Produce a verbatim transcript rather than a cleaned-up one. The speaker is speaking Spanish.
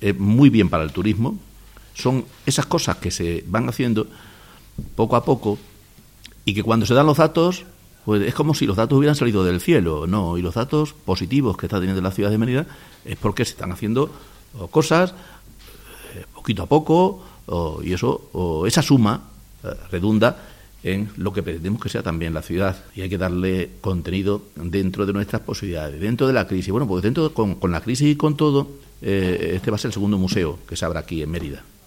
es muy bien para el turismo. Son esas cosas que se van haciendo poco a poco y que cuando se dan los datos, pues es como si los datos hubieran salido del cielo. No, y los datos positivos que está teniendo la ciudad de Mérida es porque se están haciendo cosas eh, poquito a poco, o, y eso, o esa suma eh, redunda en lo que pretendemos que sea también la ciudad, y hay que darle contenido dentro de nuestras posibilidades, dentro de la crisis. Bueno, pues dentro con, con la crisis y con todo, eh, este va a ser el segundo museo que se abra aquí en Mérida.